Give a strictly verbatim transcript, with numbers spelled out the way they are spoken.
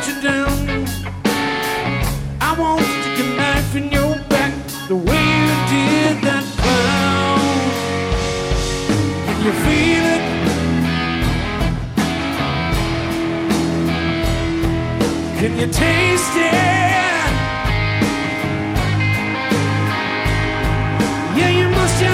let you down. I want to stick a knife in your back the way you did that clown. Can you feel it? Can you taste it?